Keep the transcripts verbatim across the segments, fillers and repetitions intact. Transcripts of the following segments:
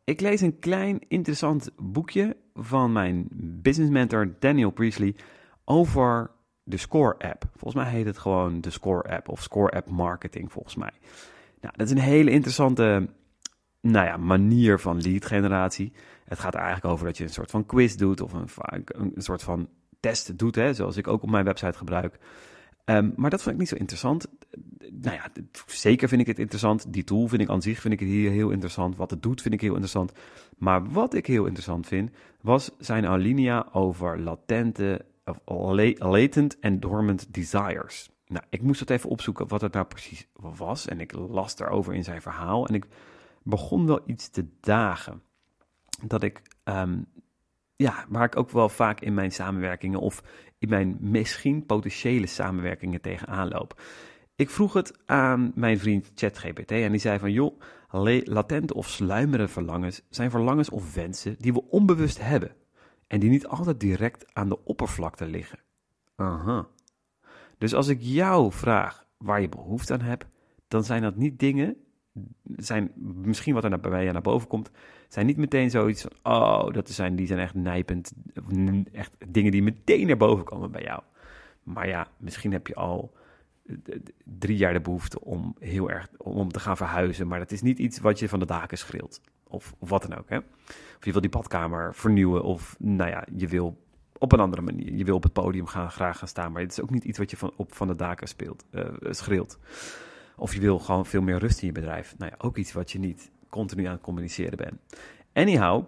ik lees een klein interessant boekje van mijn business mentor Daniel Priestley over de Score app. Volgens mij heet het gewoon de Score app of Score app marketing volgens mij. Nou, dat is een hele interessante nou ja, manier van lead generatie. Het gaat er eigenlijk over dat je een soort van quiz doet of een, een soort van test doet, hè, zoals ik ook op mijn website gebruik. Um, maar dat vond ik niet zo interessant. Nou ja, zeker vind ik het interessant. Die tool vind ik aan zich vind ik het hier heel interessant. Wat het doet vind ik heel interessant. Maar wat ik heel interessant vind, was zijn alinea over latente, of latent en dormant desires. Nou, ik moest dat even opzoeken wat het nou precies was. En ik las daarover in zijn verhaal. En ik begon wel iets te dagen. Dat ik, um, ja, waar ik ook wel vaak in mijn samenwerkingen of in mijn misschien potentiële samenwerkingen tegenaan loop. Ik vroeg het aan mijn vriend ChatGPT en die zei van, joh, latente of sluimerende verlangens zijn verlangens of wensen die we onbewust hebben en die niet altijd direct aan de oppervlakte liggen. Aha. Dus als ik jou vraag waar je behoefte aan hebt, dan zijn dat niet dingen, zijn misschien wat er bij mij naar boven komt, zijn niet meteen zoiets van, oh, dat zijn, die zijn echt nijpend, echt dingen die meteen naar boven komen bij jou. Maar ja, misschien heb je al drie jaar de behoefte om heel erg om te gaan verhuizen, maar dat is niet iets wat je van de daken schreeuwt, of, of wat dan ook, hè. Of je wil die badkamer vernieuwen, of nou ja, je wil op een andere manier, je wil op het podium gaan, graag gaan staan, maar het is ook niet iets wat je van, op van de daken speelt, uh, schreeuwt. Of je wil gewoon veel meer rust in je bedrijf. Nou ja, ook iets wat je niet continu aan het communiceren bent. Anyhow,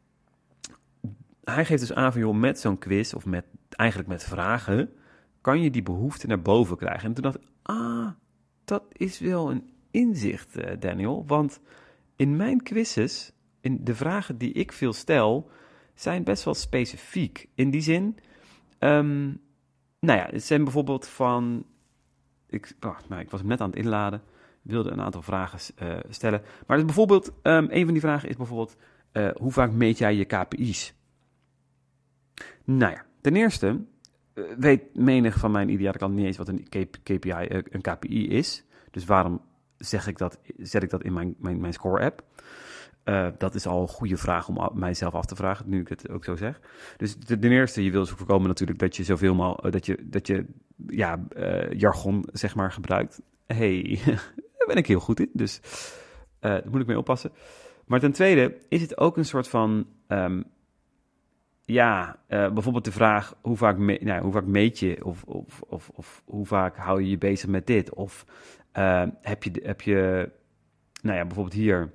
hij geeft dus aan van, joh, met zo'n quiz of met eigenlijk met vragen kan je die behoefte naar boven krijgen. En toen dacht ik, ah, dat is wel een inzicht, uh, Daniel. Want in mijn quizzes, in de vragen die ik veel stel, zijn best wel specifiek. In die zin, um, nou ja, het zijn bijvoorbeeld van, ik, oh, nou, ik was hem net aan het inladen, wilde een aantal vragen uh, stellen. Maar dus bijvoorbeeld, um, een van die vragen is bijvoorbeeld, uh, hoe vaak meet jij je K P I's? Nou ja, ten eerste uh, weet menig van mijn ideale klant niet eens wat een K P I, uh, een K P I is. Dus waarom zeg ik dat, zet ik dat in mijn, mijn, mijn Score-app? Uh, dat is al een goede vraag om mijzelf af te vragen, nu ik het ook zo zeg. Dus ten eerste, je wil zo voorkomen natuurlijk dat je zoveel mogelijk, dat je, dat je ja, uh, jargon zeg maar gebruikt. Hey, daar ben ik heel goed in, dus uh, daar moet ik mee oppassen. Maar ten tweede is het ook een soort van, um, ja, uh, bijvoorbeeld de vraag, hoe vaak, me, nou, hoe vaak meet je, of, of, of, of hoe vaak hou je je bezig met dit? Of uh, heb je, heb je, nou ja, bijvoorbeeld hier,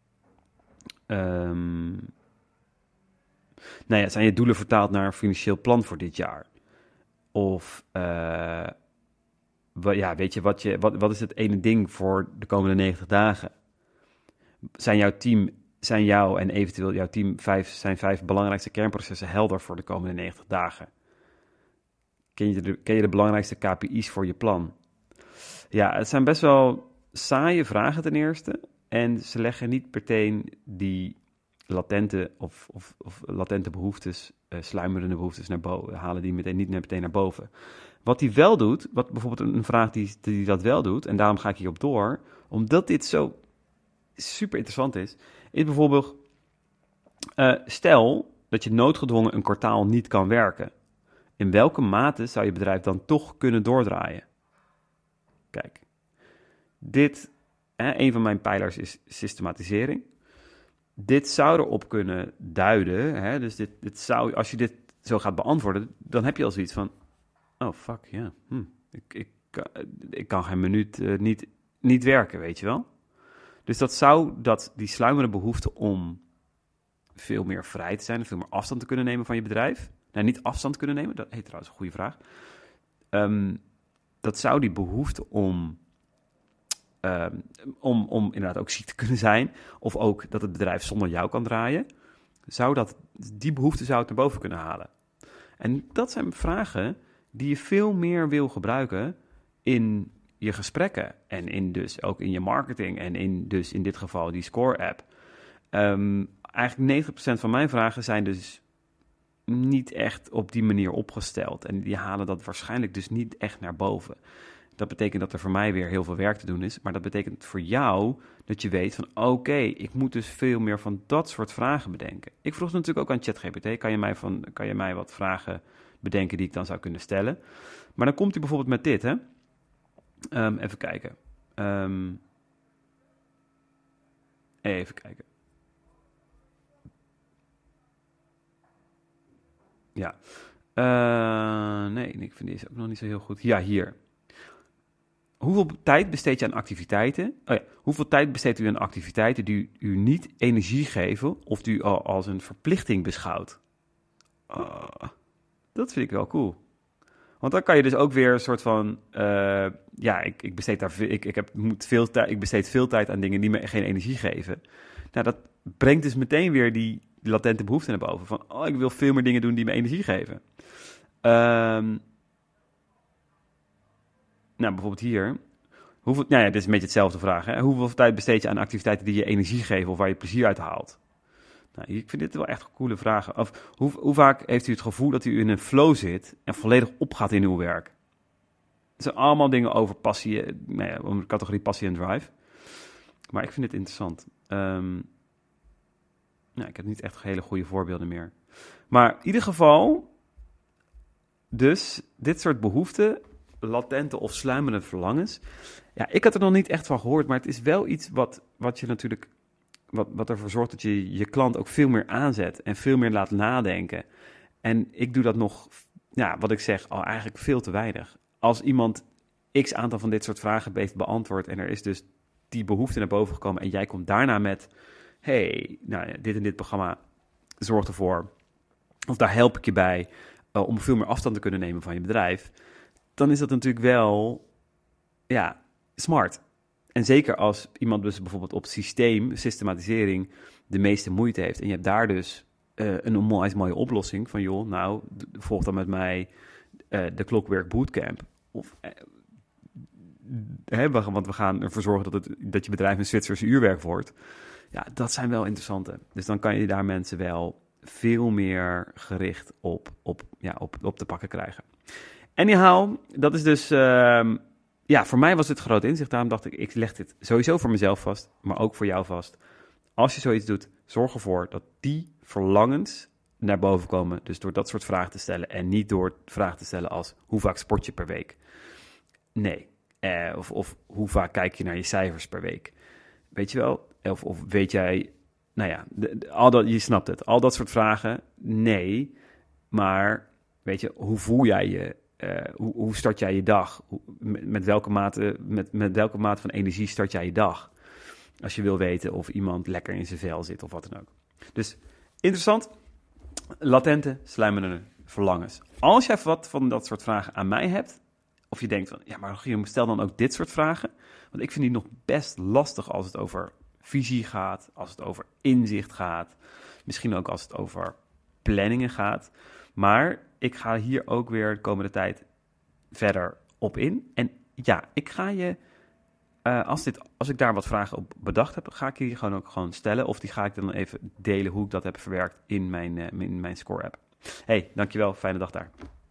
Um, nou ja, zijn je doelen vertaald naar een financieel plan voor dit jaar? Of, uh, wat, ja, weet je, wat, je wat, wat is het ene ding voor de komende negentig dagen? Zijn jouw team, zijn jou en eventueel jouw team vijf, zijn vijf belangrijkste kernprocessen helder voor de komende negentig dagen? Ken je de, ken je de belangrijkste K P I's voor je plan? Ja, het zijn best wel saaie vragen ten eerste. En ze leggen niet meteen die latente of, of, of latente behoeftes, uh, sluimerende behoeftes naar boven, halen die meteen niet meteen naar boven. Wat die wel doet, wat bijvoorbeeld een vraag die, die dat wel doet, en daarom ga ik hierop door, omdat dit zo super interessant is, is bijvoorbeeld, uh, stel dat je noodgedwongen een kwartaal niet kan werken. In welke mate zou je bedrijf dan toch kunnen doordraaien? Kijk, dit... Een van mijn pijlers is systematisering. Dit zou erop kunnen duiden. Hè? Dus dit, dit zou, als je dit zo gaat beantwoorden, dan heb je al zoiets van, oh fuck, ja, yeah. hm, ik, ik, ik kan geen minuut uh, niet, niet werken, weet je wel. Dus dat zou dat die sluimerende behoefte om veel meer vrij te zijn, veel meer afstand te kunnen nemen van je bedrijf. Nou, niet afstand kunnen nemen, dat heet trouwens een goede vraag. Um, dat zou die behoefte om Um, om, om inderdaad ook ziek te kunnen zijn, of ook dat het bedrijf zonder jou kan draaien, zou dat, die behoefte zou het naar boven kunnen halen. En dat zijn vragen die je veel meer wil gebruiken in je gesprekken en in dus ook in je marketing en in dus in dit geval die Score-app. Um, eigenlijk negentig procent van mijn vragen zijn dus niet echt op die manier opgesteld en die halen dat waarschijnlijk dus niet echt naar boven. Dat betekent dat er voor mij weer heel veel werk te doen is. Maar dat betekent voor jou dat je weet van oké, okay, ik moet dus veel meer van dat soort vragen bedenken. Ik vroeg natuurlijk ook aan ChatGPT, kan je mij, van, kan je mij wat vragen bedenken die ik dan zou kunnen stellen? Maar dan komt hij bijvoorbeeld met dit, hè. Um, even kijken. Um, even kijken. Ja. Uh, nee, ik vind deze ook nog niet zo heel goed. Ja, hier. Hoeveel tijd besteed je aan activiteiten? Oh ja, hoeveel tijd besteedt u aan activiteiten die u niet energie geven of die u al als een verplichting beschouwt? Uh, dat vind ik wel cool. Want dan kan je dus ook weer een soort van, uh, ja, ik, ik besteed daar, ik, ik heb moet veel tijd, ik besteed veel tijd aan dingen die me geen energie geven. Nou, dat brengt dus meteen weer die, die latente behoefte naar boven. Van, oh, ik wil veel meer dingen doen die me energie geven. Um, nou, bijvoorbeeld hier. Hoeveel, nou ja, dit is een beetje hetzelfde vraag. Hè? Hoeveel tijd besteed je aan activiteiten die je energie geven of waar je plezier uit haalt? Nou, ik vind dit wel echt coole vragen. Of hoe, hoe vaak heeft u het gevoel dat u in een flow zit en volledig opgaat in uw werk? Het zijn allemaal dingen over passie, nou ja, over de categorie passie en drive. Maar ik vind het interessant. Um, nou, ik heb niet echt hele goede voorbeelden meer. Maar in ieder geval, dus dit soort behoeften, latente of sluimerende verlangens. Ja, ik had er nog niet echt van gehoord, maar het is wel iets wat, wat je natuurlijk, wat, wat ervoor zorgt dat je je klant ook veel meer aanzet en veel meer laat nadenken. En ik doe dat nog, ja, wat ik zeg, al eigenlijk veel te weinig. Als iemand x aantal van dit soort vragen heeft beantwoord en er is dus die behoefte naar boven gekomen en jij komt daarna met, hey, nou ja, dit en dit programma zorgt ervoor, of daar help ik je bij, uh, om veel meer afstand te kunnen nemen van je bedrijf, dan is dat natuurlijk wel, ja, smart. En zeker als iemand dus bijvoorbeeld op systeem, systematisering, de meeste moeite heeft en je hebt daar dus uh, een onwijs mooie oplossing van, joh, nou, volg dan met mij uh, de Clockwork Bootcamp. Of, uh, hè, want we gaan ervoor zorgen dat, het, dat je bedrijf een Zwitserse uurwerk wordt. Ja, dat zijn wel interessante. Dus dan kan je daar mensen wel veel meer gericht op, op, ja, op, op te pakken krijgen. Anyhow, dat is dus, uh, ja, voor mij was dit groot inzicht. Daarom dacht ik, ik leg dit sowieso voor mezelf vast, maar ook voor jou vast. Als je zoiets doet, zorg ervoor dat die verlangens naar boven komen. Dus door dat soort vragen te stellen en niet door vragen te stellen als, hoe vaak sport je per week? Nee. Eh, of, of hoe vaak kijk je naar je cijfers per week? Weet je wel? Of, of weet jij, nou ja, de, de, al dat, je snapt het. Al dat soort vragen, nee. Maar, weet je, hoe voel jij je? Uh, hoe, hoe start jij je dag? Hoe, met, met, welke mate, met, met welke mate van energie start jij je dag? Als je wil weten of iemand lekker in zijn vel zit of wat dan ook. Dus interessant. Latente, sluimerende verlangens. Als jij wat van dat soort vragen aan mij hebt, of je denkt van, ja, maar Rogier, stel dan ook dit soort vragen. Want ik vind die nog best lastig als het over visie gaat, als het over inzicht gaat. Misschien ook als het over planningen gaat. Maar ik ga hier ook weer de komende tijd verder op in. En ja, ik ga je, uh, als, dit, als ik daar wat vragen op bedacht heb, ga ik die gewoon ook gewoon stellen. Of die ga ik dan even delen hoe ik dat heb verwerkt in mijn, uh, in mijn Score app. Hey, dankjewel. Fijne dag daar.